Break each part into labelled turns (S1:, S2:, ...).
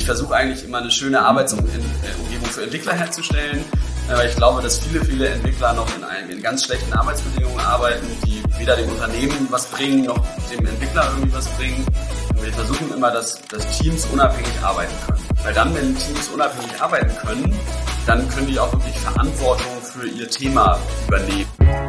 S1: versuche eigentlich immer eine schöne Arbeitsumgebung für Entwickler herzustellen, weil ich glaube, dass viele Entwickler noch in ganz schlechten Arbeitsbedingungen arbeiten, die weder dem Unternehmen was bringen, noch dem Entwickler irgendwie was bringen. Und wir versuchen immer, dass Teams unabhängig arbeiten können. Weil dann, wenn Teams unabhängig arbeiten können, dann können die auch wirklich Verantwortung für ihr Thema übernehmen.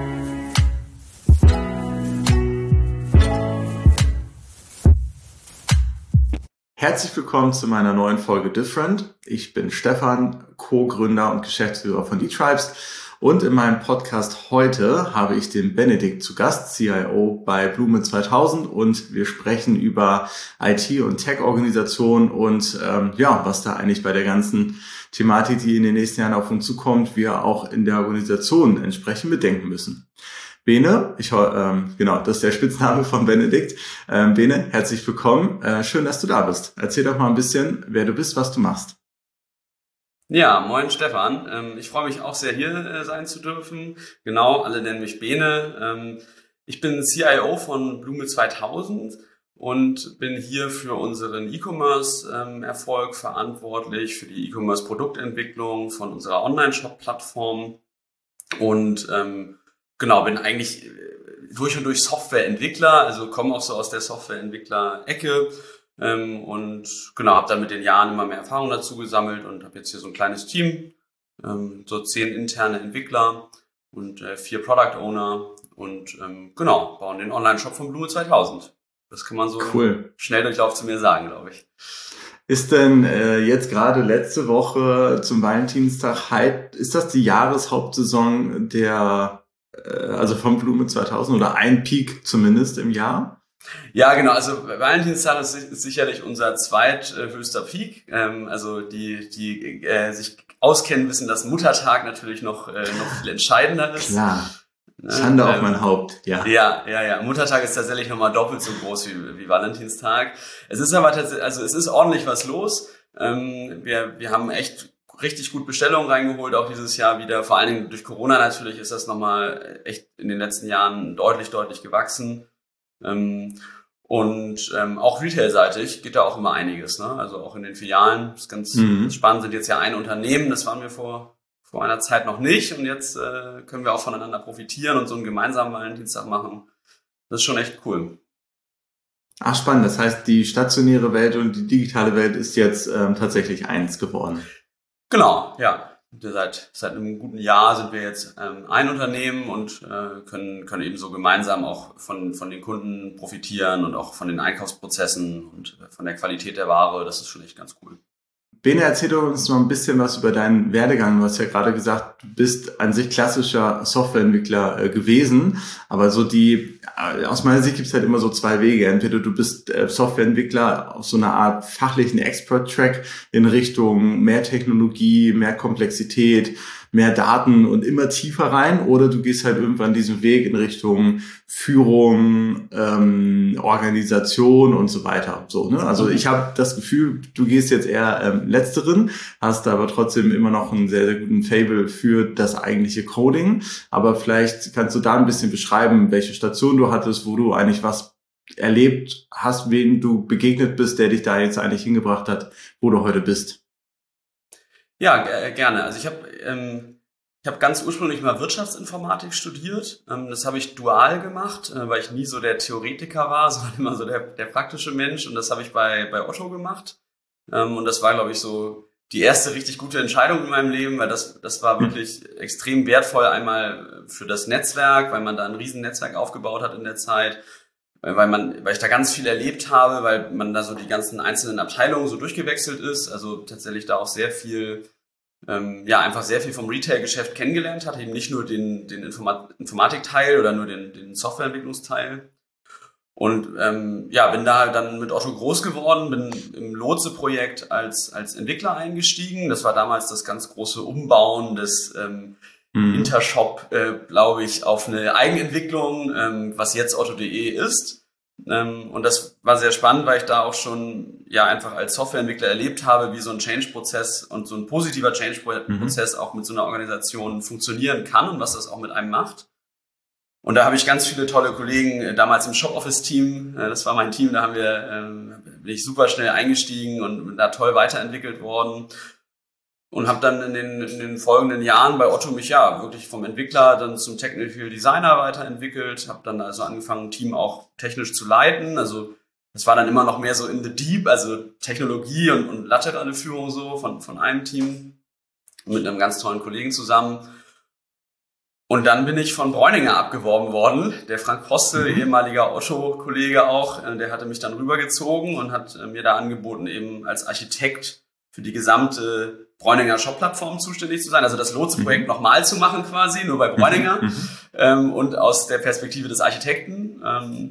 S2: Herzlich willkommen zu meiner neuen Folge Different. Ich bin Stefan, Co-Gründer und Geschäftsführer von D-Tribes. Und in meinem Podcast heute habe ich den Benedikt zu Gast, CIO bei Blume 2000. Und wir sprechen über IT- und Tech-Organisation und was da eigentlich bei der ganzen Thematik, die in den nächsten Jahren auf uns zukommt, wir auch in der Organisation entsprechend bedenken müssen. Bene, das ist der Spitzname von Benedikt. Bene, herzlich willkommen. Schön, dass du da bist. Erzähl doch mal ein bisschen, wer du bist, was du machst.
S1: Ja, moin Stefan. Ich freue mich auch sehr, hier sein zu dürfen. Genau, alle nennen mich Bene. Ich bin CIO von Blume 2000 und bin hier für unseren E-Commerce-Erfolg verantwortlich, für die E-Commerce-Produktentwicklung von unserer Online-Shop-Plattform und bin eigentlich durch und durch Softwareentwickler, also komme auch so aus der Softwareentwickler-Ecke und habe dann mit den Jahren immer mehr Erfahrung dazu gesammelt und habe jetzt hier so ein kleines Team, so 10 interne Entwickler und 4 Product Owner und bauen den Online-Shop von Blume 2000. Das kann man so Schnelldurchlauf zu mir sagen, glaube ich.
S2: Ist denn jetzt gerade letzte Woche zum Valentinstag, ist das die Jahreshauptsaison von Blume 2000 oder ein Peak zumindest im Jahr?
S1: Ja, genau. Also Valentinstag ist sicherlich unser zweithöchster Peak. Die sich auskennen, wissen, dass Muttertag natürlich noch viel entscheidender ist.
S2: Klar. Schande auf mein Haupt, ja.
S1: Ja. Muttertag ist tatsächlich nochmal doppelt so groß wie Valentinstag. Es ist aber tatsächlich, es ist ordentlich was los. Wir haben echt richtig gut Bestellungen reingeholt, auch dieses Jahr wieder. Vor allen Dingen durch Corona natürlich ist das nochmal echt in den letzten Jahren deutlich gewachsen. Auch retail-seitig geht da auch immer einiges, ne? Also auch in den Filialen. Das ist ganz spannend, sind jetzt ja ein Unternehmen, das waren wir vor einer Zeit noch nicht und jetzt können wir auch voneinander profitieren und so einen gemeinsamen Valentinstag machen. Das ist schon echt cool.
S2: Ach, spannend. Das heißt, die stationäre Welt und die digitale Welt ist jetzt tatsächlich eins geworden.
S1: Genau, ja. Seit einem guten Jahr sind wir jetzt ein Unternehmen und können eben so gemeinsam auch von den Kunden profitieren und auch von den Einkaufsprozessen und von der Qualität der Ware. Das ist schon echt ganz cool.
S2: Bene, erzähl uns noch ein bisschen was über deinen Werdegang. Du hast ja gerade gesagt, du bist an sich klassischer Softwareentwickler gewesen, aber aus meiner Sicht gibt es halt immer so 2 Wege. Entweder du bist Softwareentwickler auf so einer Art fachlichen Expert-Track in Richtung mehr Technologie, mehr Komplexität, mehr Daten und immer tiefer rein, oder du gehst halt irgendwann diesen Weg in Richtung Führung, Organisation und so weiter. So, ne? Also ich habe das Gefühl, du gehst jetzt eher Letzteren, hast aber trotzdem immer noch einen sehr, sehr guten Faible für das eigentliche Coding. Aber vielleicht kannst du da ein bisschen beschreiben, welche Station du hattest, wo du eigentlich was erlebt hast, wen du begegnet bist, der dich da jetzt eigentlich hingebracht hat, wo du heute bist.
S1: Ja, gerne. Also ich habe ganz ursprünglich mal Wirtschaftsinformatik studiert. Das habe ich dual gemacht, weil ich nie so der Theoretiker war, sondern immer so der praktische Mensch. Und das habe ich bei Otto gemacht. Und das war, glaube ich, so die erste richtig gute Entscheidung in meinem Leben, weil das war wirklich extrem wertvoll. Einmal für das Netzwerk, weil man da ein riesen Netzwerk aufgebaut hat in der Zeit. Weil ich da ganz viel erlebt habe, weil man da so die ganzen einzelnen Abteilungen so durchgewechselt ist, also tatsächlich da auch sehr viel, einfach sehr viel vom Retail-Geschäft kennengelernt hat, eben nicht nur den Informatikteil oder nur den Softwareentwicklungsteil. Und bin da dann mit Otto groß geworden, bin im Lotse-Projekt als Entwickler eingestiegen. Das war damals das ganz große Umbauen des Intershop, glaube ich, auf eine Eigenentwicklung, was jetzt Otto.de ist. Und das war sehr spannend, weil ich da auch schon einfach als Softwareentwickler erlebt habe, wie so ein Change-Prozess und so ein positiver Change-Prozess auch mit so einer Organisation funktionieren kann und was das auch mit einem macht. Und da habe ich ganz viele tolle Kollegen damals im Shop-Office-Team, das war mein Team, da haben wir bin ich super schnell eingestiegen und bin da toll weiterentwickelt worden. Und habe dann in den folgenden Jahren bei Otto mich ja wirklich vom Entwickler dann zum Technical Designer weiterentwickelt. Habe dann also angefangen, ein Team auch technisch zu leiten. Also das war dann immer noch mehr so in the deep, also Technologie und laterale Führung so von einem Team mit einem ganz tollen Kollegen zusammen. Und dann bin ich von Bräuninger abgeworben worden. Der Frank Postel, ehemaliger Otto-Kollege auch, der hatte mich dann rübergezogen und hat mir da angeboten, eben als Architekt für die gesamte Bräuninger Shop-Plattform zuständig zu sein, also das Lotse-Projekt nochmal zu machen quasi, nur bei Bräuninger und aus der Perspektive des Architekten.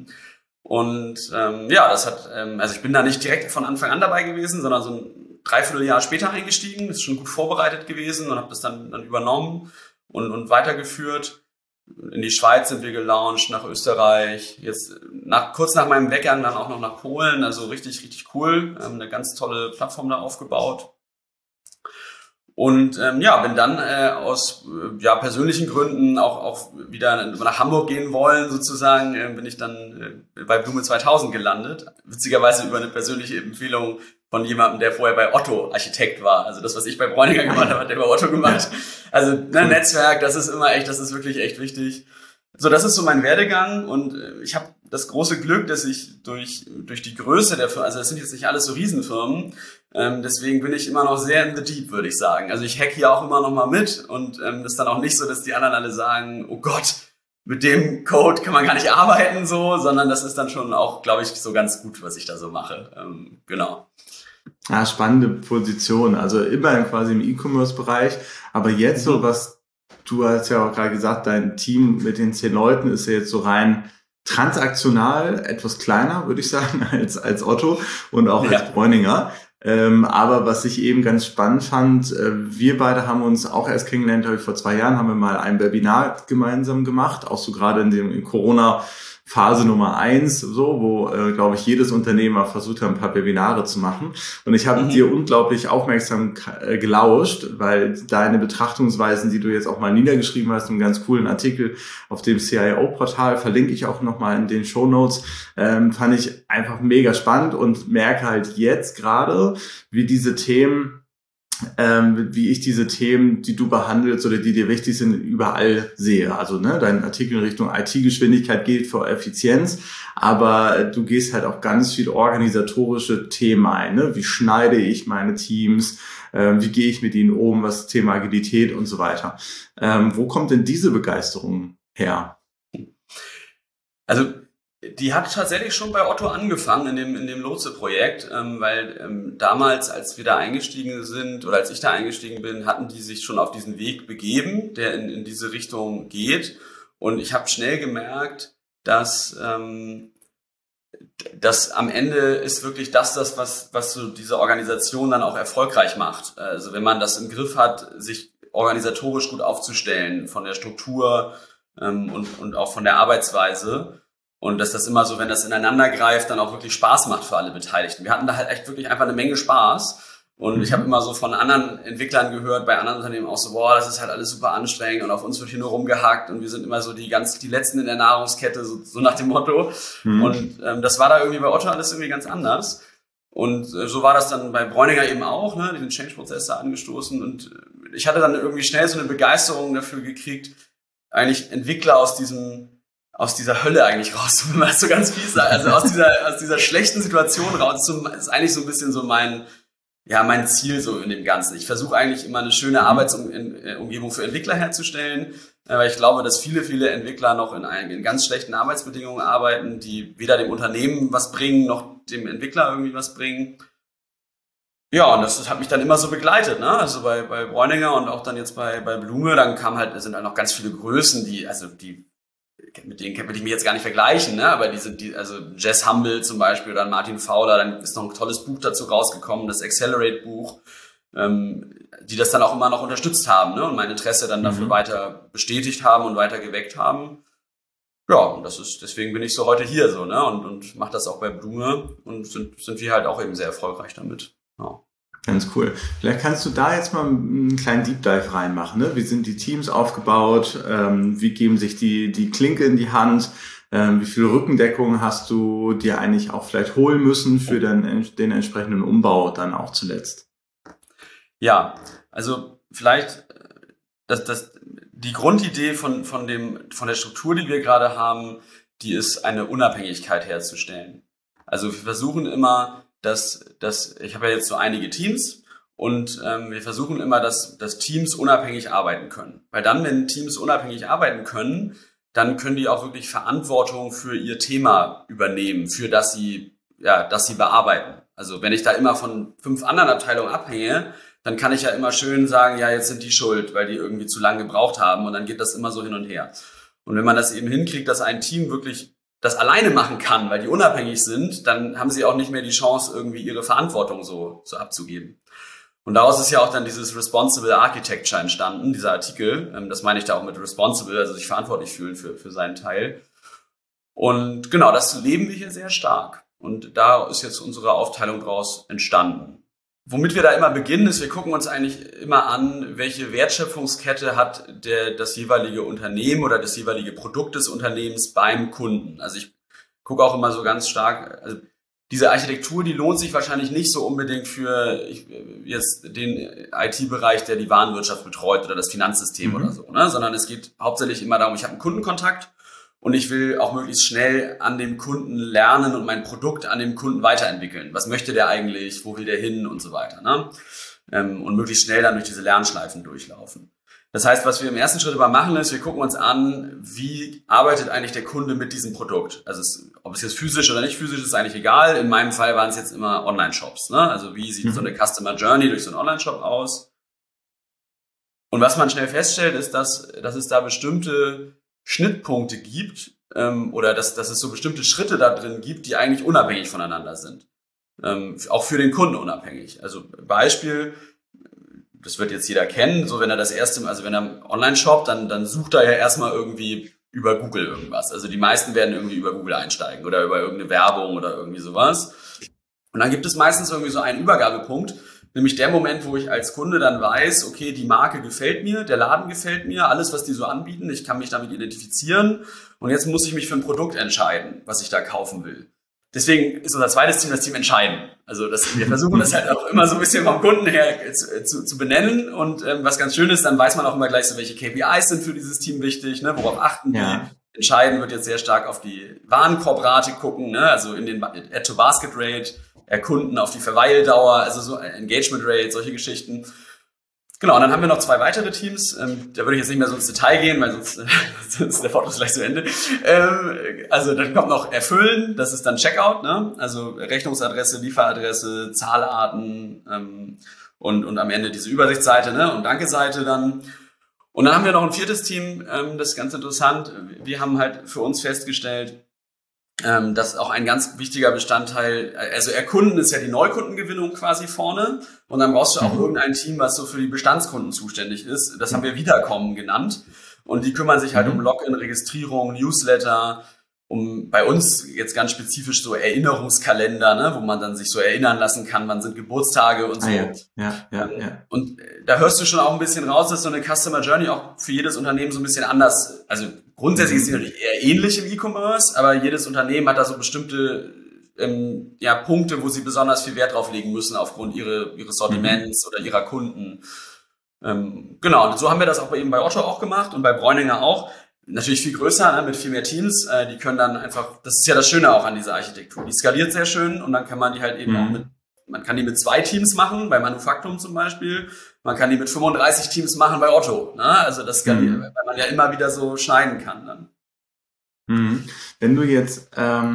S1: Das hat, also ich bin da nicht direkt von Anfang an dabei gewesen, sondern so ein Dreivierteljahr später eingestiegen, ist schon gut vorbereitet gewesen und habe das dann übernommen und weitergeführt. In die Schweiz sind wir gelauncht, nach Österreich, jetzt kurz nach meinem Weggang dann auch noch nach Polen, also richtig, richtig cool, eine ganz tolle Plattform da aufgebaut. Und bin dann aus persönlichen Gründen auch wieder nach Hamburg gehen wollen, sozusagen, bin ich dann bei Blume 2000 gelandet. Witzigerweise über eine persönliche Empfehlung von jemandem, der vorher bei Otto Architekt war. Also das, was ich bei Bräuninger gemacht habe, hat der bei Otto gemacht. Also Netzwerk, das ist wirklich echt wichtig. So, das ist so mein Werdegang und ich habe das große Glück, dass ich durch die Größe der Firma, also das sind jetzt nicht alles so Riesenfirmen, deswegen bin ich immer noch sehr in the deep, würde ich sagen. Also ich hack hier auch immer noch mal mit und das ist dann auch nicht so, dass die anderen alle sagen, oh Gott, mit dem Code kann man gar nicht arbeiten, so, sondern das ist dann schon auch, glaube ich, so ganz gut, was ich da so mache. Genau.
S2: Ja, spannende Position. Also immerhin quasi im E-Commerce-Bereich, aber jetzt so was, du hast ja auch gerade gesagt, dein Team mit den 10 Leuten ist ja jetzt so rein transaktional, etwas kleiner, würde ich sagen, als Otto und auch als Bräuninger. Aber was ich eben ganz spannend fand, wir beide haben uns auch erst kennengelernt, glaube ich, vor 2 Jahren haben wir mal ein Webinar gemeinsam gemacht, auch so gerade in Corona Phase Nummer 1, so, wo, glaube ich, jedes Unternehmer versucht hat, ein paar Webinare zu machen. Und ich habe dir unglaublich aufmerksam gelauscht, weil deine Betrachtungsweisen, die du jetzt auch mal niedergeschrieben hast, einen ganz coolen Artikel auf dem CIO-Portal, verlinke ich auch nochmal in den Shownotes, fand ich einfach mega spannend und merke halt jetzt gerade, wie ich diese Themen, die du behandelst oder die dir wichtig sind, überall sehe. Also dein Artikel in Richtung IT-Geschwindigkeit gilt für Effizienz, aber du gehst halt auch ganz viel organisatorische Themen ein. Ne? Wie schneide ich meine Teams? Wie gehe ich mit ihnen um? Was ist Thema Agilität und so weiter? Wo kommt denn diese Begeisterung her?
S1: Also die hat tatsächlich schon bei Otto angefangen in dem Lotse-Projekt, weil damals, als wir da eingestiegen sind oder als ich da eingestiegen bin, hatten die sich schon auf diesen Weg begeben, der in diese Richtung geht. Und ich habe schnell gemerkt, dass das am Ende ist wirklich das, was so diese Organisation dann auch erfolgreich macht. Also wenn man das im Griff hat, sich organisatorisch gut aufzustellen, von der Struktur und auch von der Arbeitsweise. Und dass das immer so, wenn das ineinander greift, dann auch wirklich Spaß macht für alle Beteiligten. Wir hatten da halt echt wirklich einfach eine Menge Spaß. Und ich habe immer so von anderen Entwicklern gehört, bei anderen Unternehmen auch so, boah, das ist halt alles super anstrengend und auf uns wird hier nur rumgehackt und wir sind immer so die Letzten in der Nahrungskette, so nach dem Motto. Und das war da irgendwie bei Otto alles irgendwie ganz anders. Und so war das dann bei Bräuninger eben auch, ne, diesen Change-Prozess da angestoßen. Und ich hatte dann irgendwie schnell so eine Begeisterung dafür gekriegt, eigentlich Entwickler aus dieser Hölle eigentlich raus, wenn man das so ganz fies sagt, also aus dieser schlechten Situation raus, ist eigentlich so ein bisschen so mein Ziel so in dem Ganzen. Ich versuche eigentlich immer eine schöne Arbeitsumgebung für Entwickler herzustellen, weil ich glaube, dass viele Entwickler noch in ganz schlechten Arbeitsbedingungen arbeiten, die weder dem Unternehmen was bringen, noch dem Entwickler irgendwie was bringen. Ja, und das hat mich dann immer so begleitet, ne? Also bei Bräuninger und auch dann jetzt bei Blume, dann sind halt noch ganz viele Größen, mit denen will ich mich jetzt gar nicht vergleichen, ne? Aber also Jess Humble zum Beispiel oder Martin Fowler, dann ist noch ein tolles Buch dazu rausgekommen, das Accelerate-Buch, die das dann auch immer noch unterstützt haben, ne? Und mein Interesse dann dafür weiter bestätigt haben und weiter geweckt haben. Ja, und deswegen bin ich so heute hier so, ne? Und mache das auch bei Blume und sind wir halt auch eben sehr erfolgreich damit. Ja.
S2: Ganz cool. Vielleicht kannst du da jetzt mal einen kleinen Deep Dive reinmachen. Ne? Wie sind die Teams aufgebaut? Wie geben sich die Klinke in die Hand? Wie viel Rückendeckung hast du dir eigentlich auch vielleicht holen müssen für den entsprechenden Umbau dann auch zuletzt?
S1: Ja, also vielleicht die Grundidee von der Struktur, die wir gerade haben, die ist eine Unabhängigkeit herzustellen. Also wir versuchen immer, ich habe ja jetzt so einige Teams und wir versuchen immer, dass Teams unabhängig arbeiten können. Weil dann, wenn Teams unabhängig arbeiten können, dann können die auch wirklich Verantwortung für ihr Thema übernehmen, für das sie bearbeiten. Also wenn ich da immer von 5 anderen Abteilungen abhänge, dann kann ich ja immer schön sagen, ja, jetzt sind die schuld, weil die irgendwie zu lange gebraucht haben und dann geht das immer so hin und her. Und wenn man das eben hinkriegt, dass ein Team wirklich das alleine machen kann, weil die unabhängig sind, dann haben sie auch nicht mehr die Chance, irgendwie ihre Verantwortung so abzugeben. Und daraus ist ja auch dann dieses Responsible Architecture entstanden, dieser Artikel. Das meine ich da auch mit Responsible, also sich verantwortlich fühlen für seinen Teil. Und genau, das leben wir hier sehr stark. Und da ist jetzt unsere Aufteilung daraus entstanden. Womit wir da immer beginnen, ist, wir gucken uns eigentlich immer an, welche Wertschöpfungskette hat das jeweilige Unternehmen oder das jeweilige Produkt des Unternehmens beim Kunden. Also ich gucke auch immer so ganz stark, also diese Architektur, die lohnt sich wahrscheinlich nicht so unbedingt für jetzt den IT-Bereich, der die Warenwirtschaft betreut oder das Finanzsystem oder so, ne? Sondern es geht hauptsächlich immer darum, ich habe einen Kundenkontakt und ich will auch möglichst schnell an dem Kunden lernen und mein Produkt an dem Kunden weiterentwickeln. Was möchte der eigentlich? Wo will der hin? Und so weiter, ne? Und möglichst schnell dann durch diese Lernschleifen durchlaufen. Das heißt, was wir im ersten Schritt immer machen, ist, wir gucken uns an, wie arbeitet eigentlich der Kunde mit diesem Produkt. Also ob es jetzt physisch oder nicht physisch ist, ist eigentlich egal. In meinem Fall waren es jetzt immer Online-Shops, ne? Also wie sieht so eine Customer Journey durch so einen Online-Shop aus? Und was man schnell feststellt, ist, dass es da bestimmte Schnittpunkte gibt oder dass es so bestimmte Schritte da drin gibt, die eigentlich unabhängig voneinander sind. Auch für den Kunden unabhängig. Also Beispiel, das wird jetzt jeder kennen, so wenn er wenn er online shoppt, dann sucht er ja erstmal irgendwie über Google irgendwas. Also die meisten werden irgendwie über Google einsteigen oder über irgendeine Werbung oder irgendwie sowas. Und dann gibt es meistens irgendwie so einen Übergabepunkt, nämlich der Moment, wo ich als Kunde dann weiß, okay, die Marke gefällt mir, der Laden gefällt mir, alles, was die so anbieten, ich kann mich damit identifizieren und jetzt muss ich mich für ein Produkt entscheiden, was ich da kaufen will. Deswegen ist unser zweites Team das Team Entscheiden. Also wir versuchen das halt auch immer so ein bisschen vom Kunden her zu benennen und was ganz schön ist, dann weiß man auch immer gleich so, welche KPIs sind für dieses Team wichtig, ne, worauf achten die. Entscheiden wird jetzt sehr stark auf die Warenkorbrate gucken, ne, also in den Add-to-Basket-Rate, erkunden auf die Verweildauer, also so Engagement Rate, solche Geschichten. Genau, und dann haben wir noch 2 weitere Teams. Da würde ich jetzt nicht mehr so ins Detail gehen, weil sonst ist der Vortrag gleich zu Ende. Also dann kommt noch Erfüllen, das ist dann Checkout, ne? Also Rechnungsadresse, Lieferadresse, Zahlarten und am Ende diese Übersichtsseite, ne? Und Danke-Seite dann. Und dann haben wir noch ein 4. Team, das ist ganz interessant. Wir haben halt für uns festgestellt, das ist auch ein ganz wichtiger Bestandteil. Also Erkunden ist ja die Neukundengewinnung quasi vorne. Und dann brauchst du auch irgendein Team, was so für die Bestandskunden zuständig ist. Das haben wir Wiederkommen genannt. Und die kümmern sich halt um Login, Registrierung, Newsletter, um bei uns jetzt ganz spezifisch so Erinnerungskalender, ne, wo man dann sich so erinnern lassen kann, wann sind Geburtstage und so.
S2: Ja.
S1: Und da hörst du schon auch ein bisschen raus, dass so eine Customer Journey auch für jedes Unternehmen so ein bisschen anders, also grundsätzlich ist sie natürlich eher ähnlich im E-Commerce, aber jedes Unternehmen hat da so bestimmte Punkte, wo sie besonders viel Wert drauf legen müssen aufgrund ihres Sortiments oder ihrer Kunden. Genau, und so haben wir das auch eben bei Otto auch gemacht und bei Bräuninger auch. Natürlich viel größer, ne, mit viel mehr Teams. Die können dann einfach, das ist ja das Schöne auch an dieser Architektur. Die skaliert sehr schön und dann kann man die halt eben auch man kann die mit 2 Teams machen, bei Manufaktum zum Beispiel. Man kann die mit 35 Teams machen bei Otto. Ne? Also das skaliert, weil man ja immer wieder so schneiden kann dann.
S2: Wenn du jetzt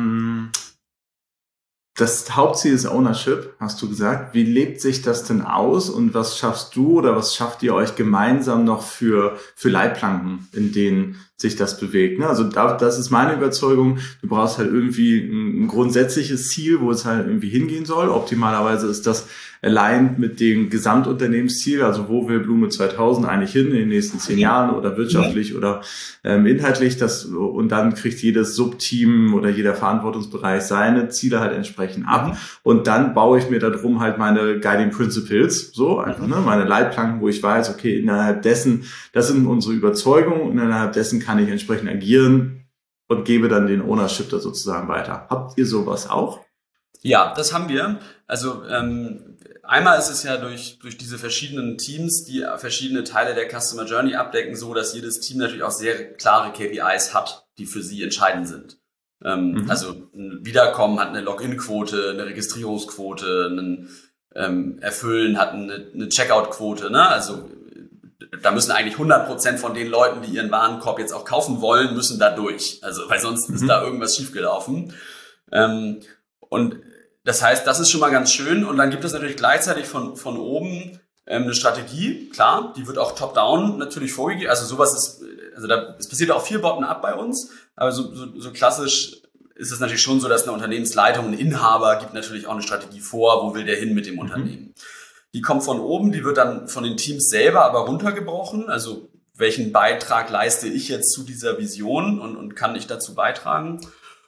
S2: das Hauptziel ist Ownership, hast du gesagt. Wie lebt sich das denn aus und was schaffst du oder was schafft ihr euch gemeinsam noch für Leitplanken, in denen sich das bewegt? Also das ist meine Überzeugung. Du brauchst halt irgendwie ein grundsätzliches Ziel, wo es halt irgendwie hingehen soll. Optimalerweise ist das aligned mit dem Gesamtunternehmensziel. Also wo will Blume 2000 eigentlich hin in den nächsten 10 Jahren oder wirtschaftlich oder inhaltlich. Und dann kriegt jedes Subteam oder jeder Verantwortungsbereich seine Ziele halt entsprechend ab. Und dann baue ich mir darum halt meine Guiding Principles, so einfach, ne, meine Leitplanken, wo ich weiß, okay, innerhalb dessen, das sind unsere Überzeugungen und innerhalb dessen kann ich entsprechend agieren. und gebe dann den Ownership da sozusagen weiter. Habt ihr sowas auch?
S1: Ja, das haben wir. Also einmal ist es ja durch diese verschiedenen Teams, die verschiedene Teile der Customer Journey abdecken, so dass jedes Team natürlich auch sehr klare KPIs hat, die für sie entscheidend sind. Also ein Wiederkommen hat eine Login-Quote, eine Registrierungsquote, ein Erfüllen hat eine Checkout-Quote. Ne? Also da müssen eigentlich 100% von den Leuten, die ihren Warenkorb jetzt auch kaufen wollen, müssen da durch. Also weil sonst ist da irgendwas schiefgelaufen. Und das heißt, das ist schon mal ganz schön. Und dann gibt es natürlich gleichzeitig von oben eine Strategie. Klar, die wird auch top-down natürlich vorgegeben. Also sowas ist, also es passiert auch viel bottom-up bei uns. Aber so klassisch ist es natürlich schon so, dass eine Unternehmensleitung, ein Inhaber gibt natürlich auch eine Strategie vor, wo will der hin mit dem Unternehmen. Die kommt von oben, die wird dann von den Teams selber aber runtergebrochen. Also welchen Beitrag leiste ich jetzt zu dieser Vision und kann ich dazu beitragen?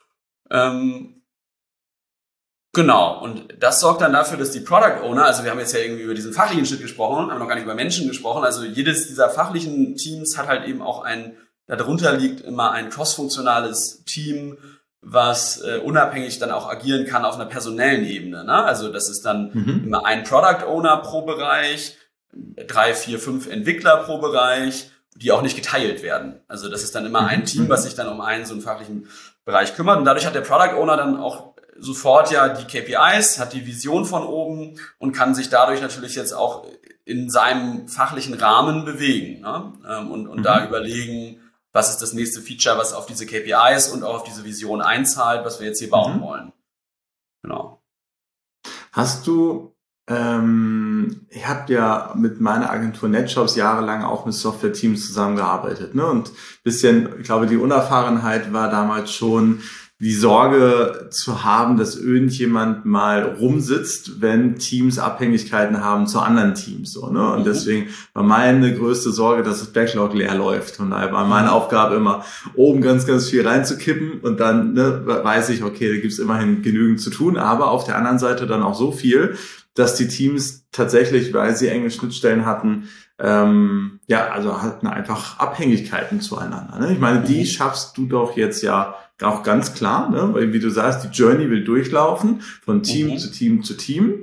S1: Genau, und das sorgt dann dafür, dass die Product Owner, also wir haben jetzt ja irgendwie über diesen fachlichen Schritt gesprochen, haben noch gar nicht über Menschen gesprochen, also jedes dieser fachlichen Teams hat halt eben auch darunter liegt immer ein crossfunktionales Team, was unabhängig dann auch agieren kann auf einer personellen Ebene. Ne? Also das ist dann immer ein Product Owner pro Bereich, 3, 4, 5 Entwickler pro Bereich, die auch nicht geteilt werden. Also das ist dann immer ein Team, was sich dann um einen so einen fachlichen Bereich kümmert und dadurch hat der Product Owner dann auch sofort ja die KPIs, hat die Vision von oben und kann sich dadurch natürlich jetzt auch in seinem fachlichen Rahmen bewegen, ne? Und da überlegen, was ist das nächste Feature, was auf diese KPIs und auch auf diese Vision einzahlt, was wir jetzt hier bauen wollen. Genau.
S2: Hast du, ich habe ja mit meiner Agentur NetShops jahrelang auch mit Software-Teams zusammengearbeitet, ne? Und bisschen, ich glaube, die Unerfahrenheit war damals schon, die Sorge zu haben, dass irgendjemand mal rumsitzt, wenn Teams Abhängigkeiten haben zu anderen Teams, so, ne? Und deswegen war meine größte Sorge, dass das Backlog leer läuft. Und daher war meine Aufgabe immer, oben ganz, ganz viel reinzukippen und dann, ne, weiß ich, okay, da gibt's immerhin genügend zu tun, aber auf der anderen Seite dann auch so viel, dass die Teams tatsächlich, weil sie enge Schnittstellen hatten, also hatten einfach Abhängigkeiten zueinander, ne? Ich meine, die schaffst du doch jetzt ja auch ganz klar, ne? Weil wie du sagst, die Journey will durchlaufen von Team zu Team zu Team.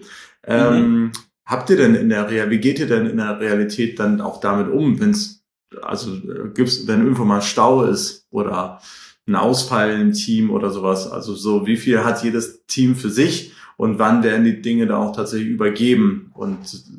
S2: Habt ihr denn wie geht ihr denn in der Realität dann auch damit um, wenn irgendwo mal Stau ist oder ein Ausfall im Team oder sowas? Also so, wie viel hat jedes Team für sich und wann werden die Dinge da auch tatsächlich übergeben und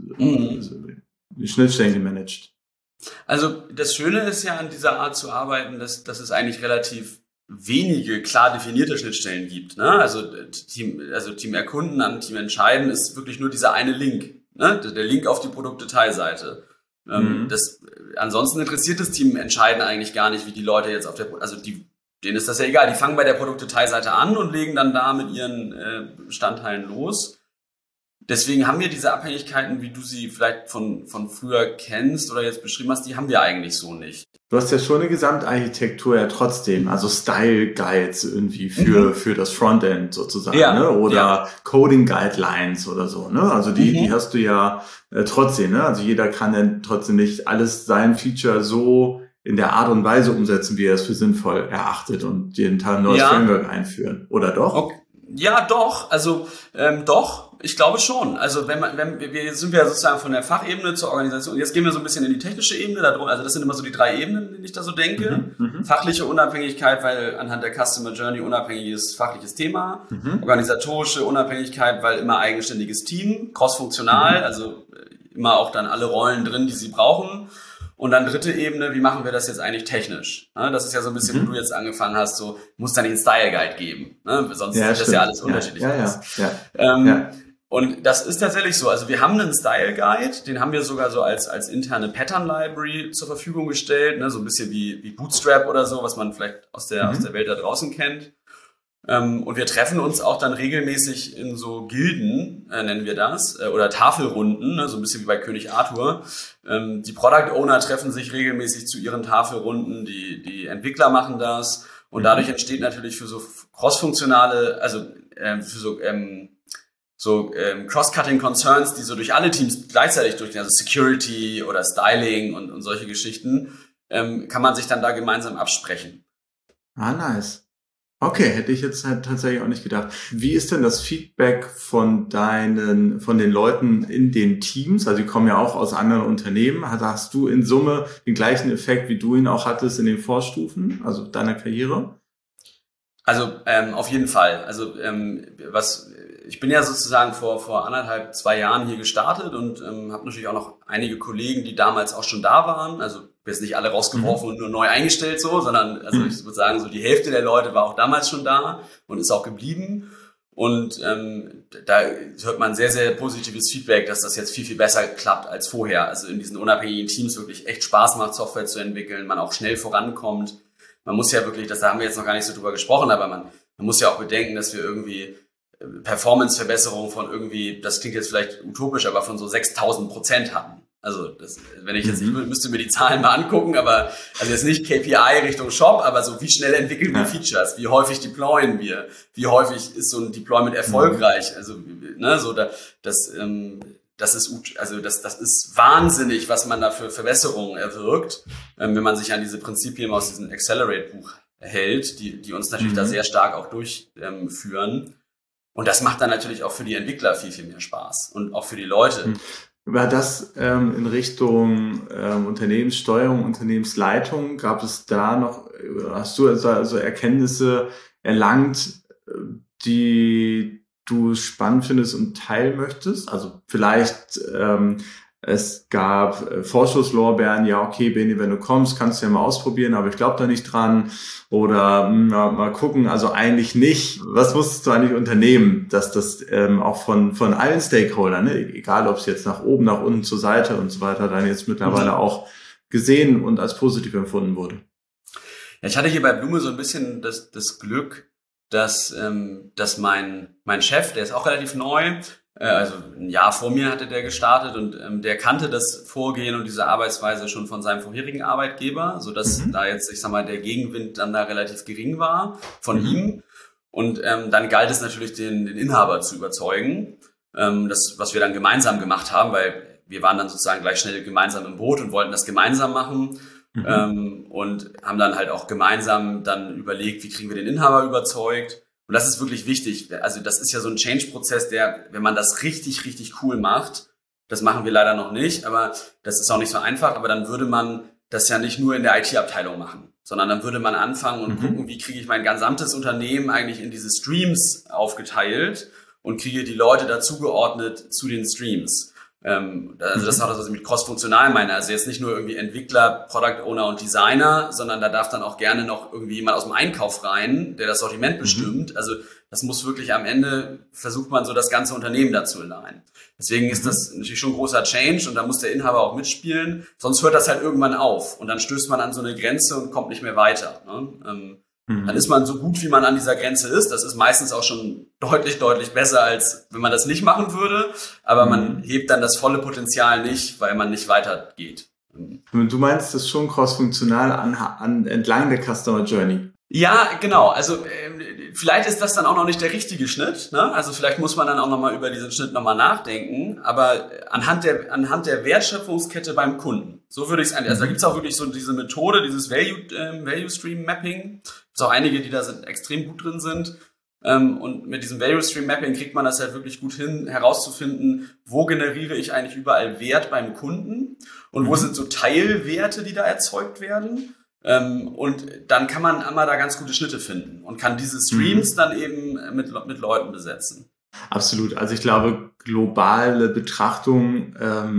S2: die Schnittstellen gemanagt?
S1: Also das Schöne ist ja an dieser Art zu arbeiten, dass es eigentlich relativ wenige klar definierte Schnittstellen gibt. Ne? Also Team erkunden an Team entscheiden ist wirklich nur dieser eine Link, ne? Der Link auf die Produktdetailseite. Ansonsten interessiert das Team entscheiden eigentlich gar nicht, wie die Leute jetzt denen ist das ja egal. Die fangen bei der Produktdetailseite an und legen dann da mit ihren Bestandteilen los. Deswegen haben wir diese Abhängigkeiten, wie du sie vielleicht von früher kennst oder jetzt beschrieben hast, die haben wir eigentlich so nicht.
S2: Du hast ja schon eine Gesamtarchitektur ja trotzdem, also Style Guides irgendwie für das Frontend sozusagen, ne? Oder Coding Guidelines oder so, ne? Also die hast du ja trotzdem, ne? Also jeder kann dann trotzdem nicht alles sein Feature so in der Art und Weise umsetzen, wie er es für sinnvoll erachtet und jeden Tag ein neues Framework einführen, oder doch?
S1: Okay. Ja, doch. Also doch. Ich glaube schon. Also wir sind ja sozusagen von der Fachebene zur Organisation. Jetzt gehen wir so ein bisschen in die technische Ebene. Also das sind immer so die 3 Ebenen, die ich da so denke. Fachliche Unabhängigkeit, weil anhand der Customer Journey unabhängiges fachliches Thema. Organisatorische Unabhängigkeit, weil immer eigenständiges Team, crossfunktional, also immer auch dann alle Rollen drin, die sie brauchen. Und dann 3. Ebene, wie machen wir das jetzt eigentlich technisch? Das ist ja so ein bisschen, wo du jetzt angefangen hast, so muss da nicht einen Style Guide geben, ne? Sonst sieht das ja alles unterschiedlich aus. Und das ist tatsächlich so. Also wir haben einen Style Guide, den haben wir sogar so als interne Pattern Library zur Verfügung gestellt, ne? So ein bisschen wie Bootstrap oder so, was man vielleicht aus der Welt da draußen kennt. Und wir treffen uns auch dann regelmäßig in so Gilden, nennen wir das, oder Tafelrunden, ne, so ein bisschen wie bei König Arthur. Die Product Owner treffen sich regelmäßig zu ihren Tafelrunden, die Entwickler machen das und dadurch entsteht natürlich für so crossfunktionale, also für so Cross-Cutting Concerns, die so durch alle Teams gleichzeitig durchgehen, also Security oder Styling und solche Geschichten, kann man sich dann da gemeinsam absprechen.
S2: Ah, nice. Okay, hätte ich jetzt halt tatsächlich auch nicht gedacht. Wie ist denn das Feedback von den Leuten in den Teams? Also die kommen ja auch aus anderen Unternehmen. Hast du in Summe den gleichen Effekt, wie du ihn auch hattest in den Vorstufen, also deiner Karriere?
S1: Also auf jeden Fall. Also ich bin ja sozusagen vor 1,5, 2 Jahren hier gestartet und habe natürlich auch noch einige Kollegen, die damals auch schon da waren. Also jetzt nicht alle rausgeworfen
S2: Mhm.
S1: und nur neu eingestellt so, sondern also ich
S2: Mhm.
S1: würde sagen, so die Hälfte der Leute war auch damals schon da und ist auch geblieben. Und da hört man sehr, sehr positives Feedback, dass das jetzt viel, viel besser klappt als vorher. Also in diesen unabhängigen Teams wirklich echt Spaß macht, Software zu entwickeln, man auch schnell vorankommt. Man muss ja wirklich, das haben wir jetzt noch gar nicht so drüber gesprochen, aber man muss ja auch bedenken, dass wir irgendwie Performance-Verbesserungen von irgendwie, das klingt jetzt vielleicht utopisch, aber von so 6.000% hatten. Also das, wenn ich jetzt, ich
S2: Mhm.
S1: müsste mir die Zahlen mal angucken, aber also jetzt nicht KPI Richtung Shop, aber so wie schnell entwickeln wir
S2: Ja.
S1: Features, wie häufig deployen wir, wie häufig ist so ein Deployment
S2: Mhm.
S1: erfolgreich, also ne, so das ist wahnsinnig, was man da für Verbesserungen erwirkt, wenn man sich an diese Prinzipien aus diesem Accelerate-Buch hält, die uns natürlich da sehr
S2: Mhm.
S1: stark auch durchführen. Und das macht dann natürlich auch für die Entwickler viel, viel mehr Spaß und auch für die Leute.
S2: Mhm. War das in Richtung Unternehmenssteuerung, Unternehmensleitung? Gab es da noch, hast du also Erkenntnisse erlangt, die du spannend findest und teilen möchtest? Also vielleicht es gab Vorschusslorbeeren, ja okay, Beni, wenn du kommst, kannst du ja mal ausprobieren, aber ich glaube da nicht dran. Oder mal gucken, also eigentlich nicht. Was musstest du eigentlich unternehmen, dass das auch von allen Stakeholdern, ne, egal ob es jetzt nach oben, nach unten, zur Seite und so weiter, dann jetzt mittlerweile
S1: Mhm.
S2: auch gesehen und als positiv empfunden wurde?
S1: Ja, ich hatte hier bei Blume so ein bisschen das Glück, dass mein Chef, der ist auch relativ neu, also ein Jahr vor mir hatte der gestartet und der kannte das Vorgehen und diese Arbeitsweise schon von seinem vorherigen Arbeitgeber, sodass
S2: Mhm.
S1: da jetzt, ich sag mal, der Gegenwind dann da relativ gering war von
S2: Mhm.
S1: ihm. Und dann galt es natürlich, den Inhaber zu überzeugen, was wir dann gemeinsam gemacht haben, weil wir waren dann sozusagen gleich schnell gemeinsam im Boot und wollten das gemeinsam machen
S2: Mhm.
S1: und haben dann halt auch gemeinsam dann überlegt, wie kriegen wir den Inhaber überzeugt. Und das ist wirklich wichtig. Also das ist ja so ein Change-Prozess, der, wenn man das richtig, richtig cool macht, das machen wir leider noch nicht, aber das ist auch nicht so einfach, aber dann würde man das ja nicht nur in der IT-Abteilung machen, sondern dann würde man anfangen und gucken,
S2: Mhm.
S1: wie kriege ich mein gesamtes Unternehmen eigentlich in diese Streams aufgeteilt und kriege die Leute dazugeordnet zu den Streams. Also das ist auch
S2: Mhm.
S1: das, was ich mit cross-funktional meine. Also jetzt nicht nur irgendwie Entwickler, Product Owner und Designer, sondern da darf dann auch gerne noch irgendwie jemand aus dem Einkauf rein, der das Sortiment
S2: Mhm.
S1: bestimmt. Also das muss wirklich am Ende, versucht man so das ganze Unternehmen dazu alignen. Deswegen ist das
S2: Mhm.
S1: natürlich schon ein großer Change und da muss der Inhaber auch mitspielen. Sonst hört das halt irgendwann auf und dann stößt man an so eine Grenze und kommt nicht mehr weiter. Ne? Dann ist
S2: Mhm.
S1: man so gut, wie man an dieser Grenze ist. Das ist meistens auch schon deutlich, deutlich besser, als wenn man das nicht machen würde. Aber man
S2: Mhm.
S1: hebt dann das volle Potenzial nicht, weil man nicht weitergeht.
S2: Und du meinst das schon cross-funktional entlang der Customer Journey?
S1: Ja, genau. Also vielleicht ist das dann auch noch nicht der richtige Schnitt. Ne? Also vielleicht muss man dann auch noch mal über diesen Schnitt noch mal nachdenken. Aber anhand der Wertschöpfungskette beim Kunden, so würde ich es eigentlich. Also da gibt es
S2: Mhm.
S1: auch wirklich so diese Methode, dieses Value Stream Mapping. Es gibt auch einige, die da extrem gut drin sind. Und mit diesem Value Stream Mapping kriegt man das halt wirklich gut hin, herauszufinden, wo generiere ich eigentlich überall Wert beim Kunden und wo sind
S2: Mhm.
S1: so Teilwerte, die da erzeugt werden. Und dann kann man einmal da ganz gute Schnitte finden und kann diese Streams
S2: Mhm.
S1: dann eben mit Leuten besetzen.
S2: Absolut. Also ich glaube, globale Betrachtung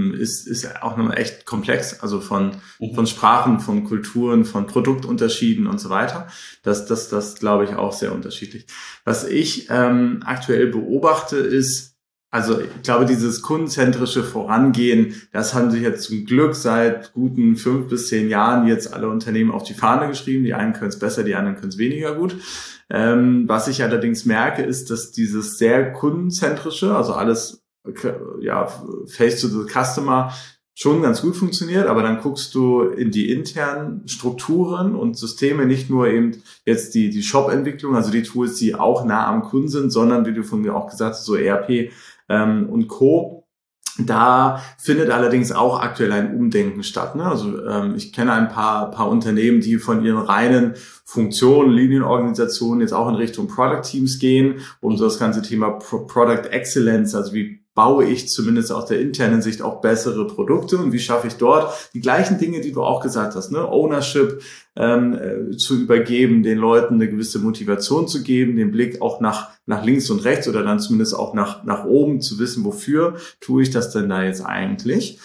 S2: ist auch noch echt komplex. Also von
S1: Mhm.
S2: Sprachen, von Kulturen, von Produktunterschieden und so weiter. Das glaube ich auch sehr unterschiedlich. Was ich aktuell beobachte ist, also ich glaube, dieses kundenzentrische Vorangehen, das haben sich jetzt zum Glück seit guten 5 bis 10 Jahren jetzt alle Unternehmen auf die Fahne geschrieben. Die einen können es besser, die anderen können es weniger gut. Was ich allerdings merke, ist, dass dieses sehr kundenzentrische, also alles ja, Face to the Customer, schon ganz gut funktioniert, aber dann guckst du in die internen Strukturen und Systeme, nicht nur eben jetzt die Shop-Entwicklung, also die Tools, die auch nah am Kunden sind, sondern wie du von mir auch gesagt hast, so ERP und Co. Da findet allerdings auch aktuell ein Umdenken statt. Ne? Also ich kenne ein paar Unternehmen, die von ihren reinen Funktionen, Linienorganisationen jetzt auch in Richtung Product Teams gehen, um so das ganze Thema Product Excellence, also wie baue ich zumindest aus der internen Sicht auch bessere Produkte und wie schaffe ich dort die gleichen Dinge, die du auch gesagt hast, ne? Ownership zu übergeben, den Leuten eine gewisse Motivation zu geben, den Blick auch nach links und rechts oder dann zumindest auch nach oben zu wissen, wofür tue ich das denn da jetzt eigentlich.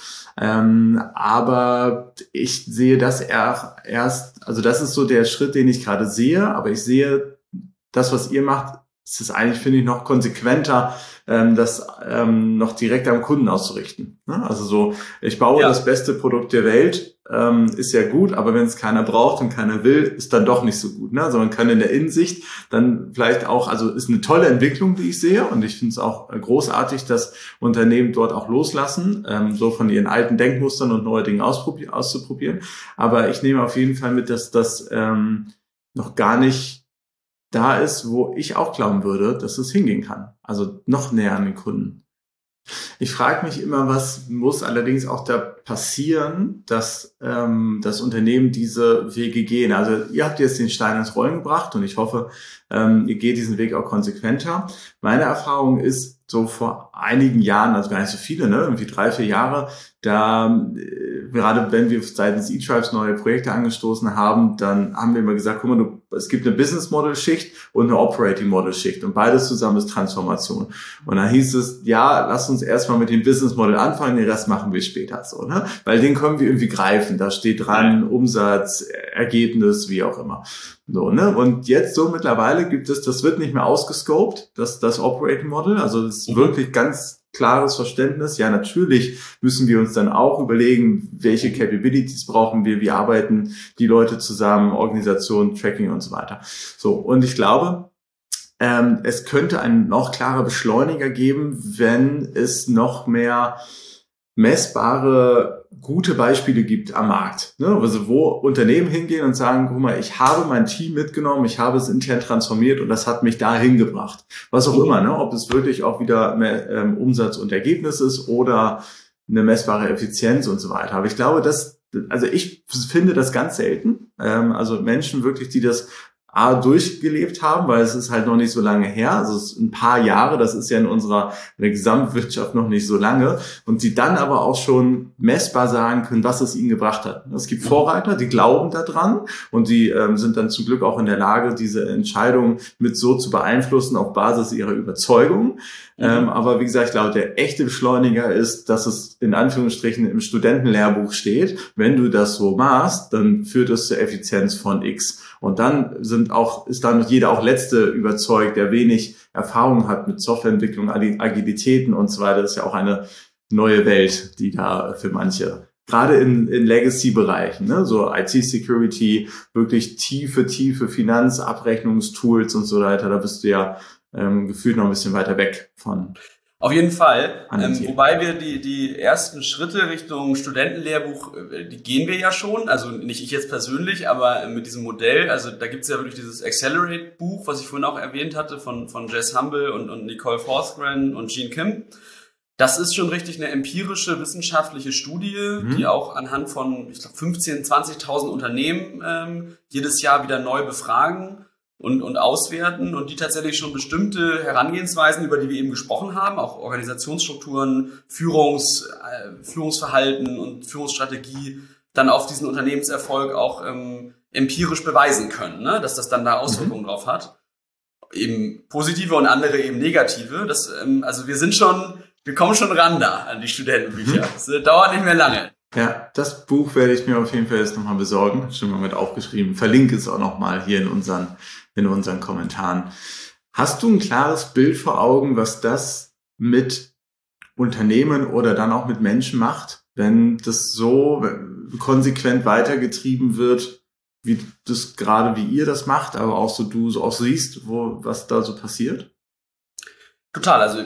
S2: Aber ich sehe das erst, also das ist so der Schritt, den ich gerade sehe, aber ich sehe das, was ihr macht, ist es eigentlich, finde ich, noch konsequenter, das noch direkt am Kunden auszurichten. Ne? Also so, ich baue das beste Produkt der Welt, ist ja gut, aber wenn es keiner braucht und keiner will, ist dann doch nicht so gut. Ne? Also man kann in der Innensicht dann vielleicht auch, also ist eine tolle Entwicklung, die ich sehe und ich finde es auch großartig, dass Unternehmen dort auch loslassen, so von ihren alten Denkmustern und neue Dinge auszuprobieren. Aber ich nehme auf jeden Fall mit, dass das noch gar nicht da ist, wo ich auch glauben würde, dass es hingehen kann. Also noch näher an den Kunden. Ich frage mich immer, was muss allerdings auch da passieren, dass das Unternehmen diese Wege gehen. Also ihr habt jetzt den Stein ins Rollen gebracht und ich hoffe, ihr geht diesen Weg auch konsequenter. Meine Erfahrung ist, so vor einigen Jahren, also gar nicht so viele, ne, irgendwie 3-4 Jahre, da gerade wenn wir seitens eTribes neue Projekte angestoßen haben, dann haben wir immer gesagt, guck mal, es gibt eine Business Model Schicht und eine Operating Model Schicht und beides zusammen ist Transformation. Und dann hieß es, ja, lass uns erstmal mit dem Business Model anfangen, den Rest machen wir später so, ne? Weil den können wir irgendwie greifen, da steht dran Umsatz, Ergebnis, wie auch immer. So, ne? Und jetzt so mittlerweile gibt es, das wird nicht mehr ausgescoped, das Operating Model, also das ist wirklich ganz klares Verständnis. Ja, natürlich müssen wir uns dann auch überlegen, welche Capabilities brauchen wir, wie arbeiten die Leute zusammen, Organisation, Tracking und so weiter. So, und ich glaube, es könnte ein noch klarer Beschleuniger geben, wenn es noch mehr messbare, gute Beispiele gibt am Markt. Ne? Also wo Unternehmen hingehen und sagen, guck mal, ich habe mein Team mitgenommen, ich habe es intern transformiert und das hat mich dahin gebracht. Was auch immer, ne? Ob es wirklich auch wieder mehr, Umsatz und Ergebnis ist oder eine messbare Effizienz und so weiter. Aber ich glaube, also ich finde das ganz selten. Also Menschen wirklich, die das durchgelebt haben, weil es ist halt noch nicht so lange her, also es ist ein paar Jahre, das ist ja in der Gesamtwirtschaft noch nicht so lange und die dann aber auch schon messbar sagen können, was es ihnen gebracht hat. Es gibt Vorreiter, die glauben daran und die sind dann zum Glück auch in der Lage, diese Entscheidung mit so zu beeinflussen auf Basis ihrer Überzeugung. Aber wie gesagt, ich glaube, der echte Beschleuniger ist, dass es in Anführungsstrichen im Studentenlehrbuch steht, wenn du das so machst, dann führt es zur Effizienz von X. Und dann ist dann jeder auch Letzte überzeugt, der wenig Erfahrung hat mit Softwareentwicklung, Agilitäten und so weiter. Das ist ja auch eine neue Welt, die da für manche, gerade in Legacy-Bereichen, ne, so IT-Security, wirklich tiefe Finanzabrechnungstools und so weiter, da bist du ja gefühlt noch ein bisschen weiter weg von.
S1: Auf jeden Fall, wobei wir die ersten Schritte Richtung Studentenlehrbuch, die gehen wir ja schon, also nicht ich jetzt persönlich, aber mit diesem Modell, also da gibt's ja wirklich dieses Accelerate-Buch, was ich vorhin auch erwähnt hatte, von Jess Humble und Nicole Forsgren und Gene Kim. Das ist schon richtig eine empirische wissenschaftliche Studie, die auch anhand von, ich glaube, 15.000, 20.000 Unternehmen jedes Jahr wieder neu befragen und auswerten und die tatsächlich schon bestimmte Herangehensweisen, über die wir eben gesprochen haben, auch Organisationsstrukturen, Führungsverhalten und Führungsstrategie, dann auf diesen Unternehmenserfolg auch empirisch beweisen können, ne? Dass das dann da Auswirkungen drauf hat. Eben positive und andere eben negative. Also wir kommen schon ran da an die Studentenbücher. Das dauert nicht mehr lange.
S2: Ja, das Buch werde ich mir auf jeden Fall jetzt nochmal besorgen. Schon mal mit aufgeschrieben. Verlinke es auch nochmal hier in unseren Kommentaren. Hast du ein klares Bild vor Augen, was das mit Unternehmen oder dann auch mit Menschen macht, wenn das so konsequent weitergetrieben wird, wie ihr das macht, aber auch so du so auch siehst, was da so passiert?
S1: Total. Also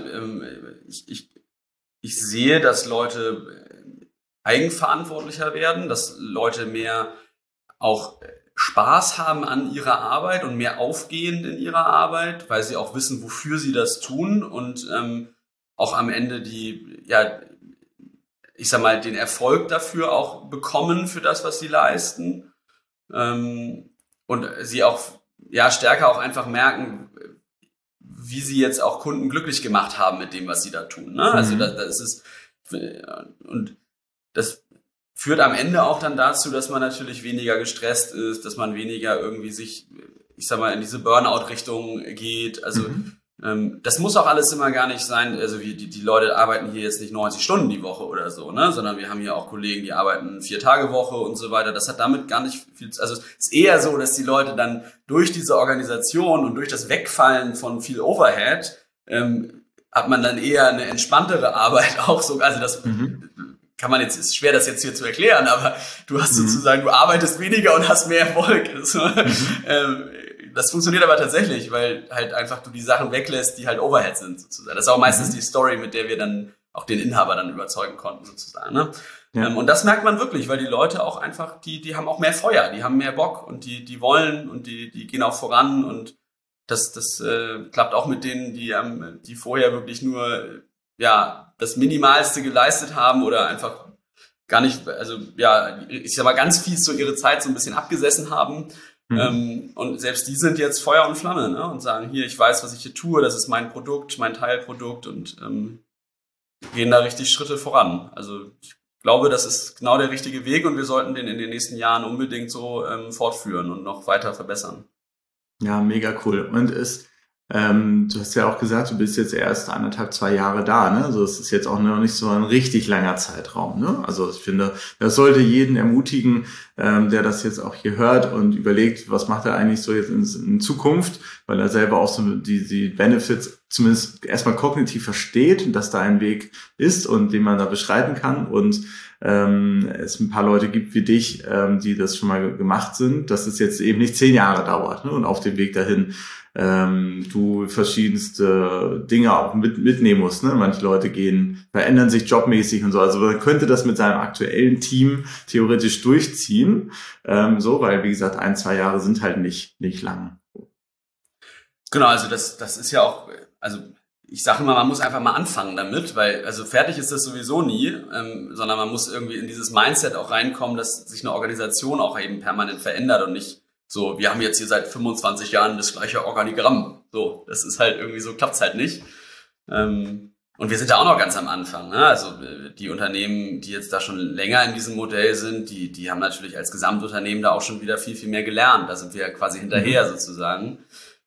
S1: ich sehe, dass Leute eigenverantwortlicher werden, dass Leute mehr auch Spaß haben an ihrer Arbeit und mehr aufgehen in ihrer Arbeit, weil sie auch wissen, wofür sie das tun und auch am Ende ich sag mal, den Erfolg dafür auch bekommen für das, was sie leisten. Und sie auch stärker auch einfach merken, wie sie jetzt auch Kunden glücklich gemacht haben mit dem, was sie da tun. Ne? Also das ist, und das führt am Ende auch dann dazu, dass man natürlich weniger gestresst ist, dass man weniger irgendwie sich, ich sag mal, in diese Burnout-Richtung geht. Also das muss auch alles immer gar nicht sein. Also die Leute arbeiten hier jetzt nicht 90 Stunden die Woche oder so, ne? Sondern wir haben hier auch Kollegen, die arbeiten 4-Tage-Woche und so weiter. Das hat damit gar nicht viel, also es ist eher so, dass die Leute dann durch diese Organisation und durch das Wegfallen von viel Overhead hat man dann eher eine entspanntere Arbeit auch so. Also das kann man jetzt, ist schwer, das jetzt hier zu erklären, aber du hast sozusagen, du arbeitest weniger und hast mehr Erfolg. Das funktioniert aber tatsächlich, weil halt einfach du die Sachen weglässt, die halt Overhead sind sozusagen. Das ist auch meistens die Story, mit der wir dann auch den Inhaber dann überzeugen konnten sozusagen. Ne? Ja. Und das merkt man wirklich, weil die Leute auch einfach, die haben auch mehr Feuer, die haben mehr Bock und die wollen und die gehen auch voran und das klappt auch mit denen, die vorher wirklich nur das Minimalste geleistet haben oder einfach gar nicht, also ich sag mal ganz fies so ihre Zeit so ein bisschen abgesessen haben. Und selbst die sind jetzt Feuer und Flamme, ne? Und sagen, hier, ich weiß, was ich hier tue, das ist mein Produkt, mein Teilprodukt und gehen da richtig Schritte voran. Also ich glaube, das ist genau der richtige Weg und wir sollten den in den nächsten Jahren unbedingt so fortführen und noch weiter verbessern.
S2: Ja, mega cool. Und du hast ja auch gesagt, du bist jetzt erst 1,5-2 Jahre da, ne? Also es ist jetzt auch noch nicht so ein richtig langer Zeitraum, ne? Also ich finde, das sollte jeden ermutigen, der das jetzt auch hier hört und überlegt, was macht er eigentlich so jetzt in Zukunft, weil er selber auch so die Benefits zumindest erstmal kognitiv versteht, dass da ein Weg ist und den man da beschreiten kann und es ein paar Leute gibt wie dich, die das schon mal gemacht sind, dass es jetzt eben nicht 10 Jahre dauert, ne? Und auf dem Weg dahin du verschiedenste Dinge auch mitnehmen musst. Ne? Manche Leute verändern sich jobmäßig und so. Also man könnte das mit seinem aktuellen Team theoretisch durchziehen. Weil, wie gesagt, 1-2 Jahre sind halt nicht lang.
S1: Genau, also das ist ja auch, also ich sage immer, man muss einfach mal anfangen damit, weil also fertig ist das sowieso nie, sondern man muss irgendwie in dieses Mindset auch reinkommen, dass sich eine Organisation auch eben permanent verändert und nicht so, wir haben jetzt hier seit 25 Jahren das gleiche Organigramm. So, das ist halt irgendwie so, klappt's halt nicht. Und wir sind da auch noch ganz am Anfang. Ne? Also die Unternehmen, die jetzt da schon länger in diesem Modell sind, die haben natürlich als Gesamtunternehmen da auch schon wieder viel, viel mehr gelernt. Da sind wir quasi hinterher sozusagen.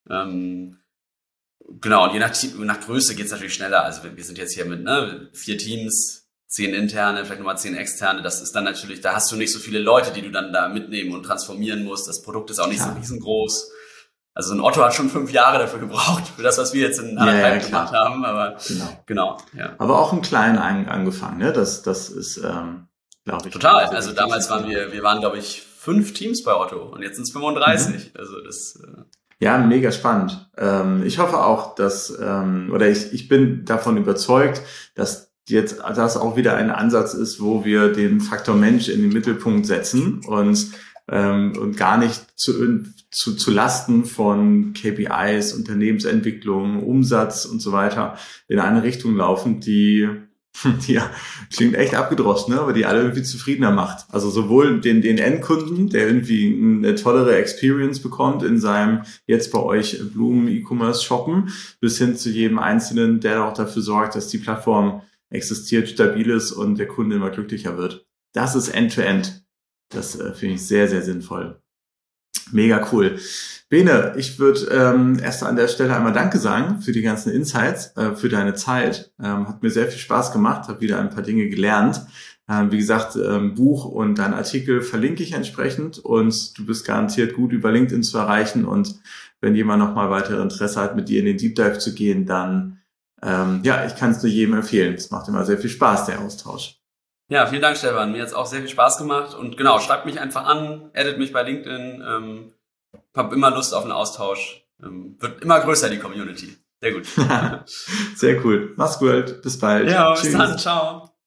S1: Genau, und je nach Größe geht's natürlich schneller. Also wir sind jetzt hier mit 4 Teams, 10 interne, vielleicht nochmal 10 externe, das ist dann natürlich, da hast du nicht so viele Leute, die du dann da mitnehmen und transformieren musst. Das Produkt ist auch nicht so riesengroß. Also so ein Otto hat schon 5 Jahre dafür gebraucht, für das, was wir jetzt in 1,5 gemacht haben. Aber genau.
S2: Aber auch im Kleinen angefangen, ne? Das ist, glaube ich.
S1: Total. Also damals wir waren, glaube ich, 5 Teams bei Otto und jetzt sind es 35. Also das.
S2: Ja, mega spannend. Ich hoffe auch, dass, ich bin davon überzeugt, dass jetzt das auch wieder ein Ansatz ist, wo wir den Faktor Mensch in den Mittelpunkt setzen und gar nicht zu Lasten von KPIs, Unternehmensentwicklung, Umsatz und so weiter in eine Richtung laufen, die klingt echt abgedroschen, ne? Aber die alle irgendwie zufriedener macht. Also sowohl den Endkunden, der irgendwie eine tollere Experience bekommt in seinem jetzt bei euch Blumen E-Commerce shoppen, bis hin zu jedem Einzelnen, der auch dafür sorgt, dass die Plattform existiert, stabil ist und der Kunde immer glücklicher wird. Das ist End-to-End. Das finde ich sehr, sehr sinnvoll. Mega cool. Bene, ich würde erst an der Stelle einmal Danke sagen für die ganzen Insights, für deine Zeit. Hat mir sehr viel Spaß gemacht, habe wieder ein paar Dinge gelernt. Wie gesagt, Buch und dein Artikel verlinke ich entsprechend und du bist garantiert gut über LinkedIn zu erreichen und wenn jemand nochmal weitere Interesse hat, mit dir in den Deep Dive zu gehen, dann ich kann es nur jedem empfehlen. Es macht immer sehr viel Spaß, der Austausch.
S1: Ja, vielen Dank, Stefan. Mir hat es auch sehr viel Spaß gemacht. Und genau, schreibt mich einfach an, addet mich bei LinkedIn. Hab immer Lust auf einen Austausch. Wird immer größer, die Community. Sehr gut.
S2: Sehr cool. Mach's gut. Bis bald.
S1: Ja, bis dann. Ciao.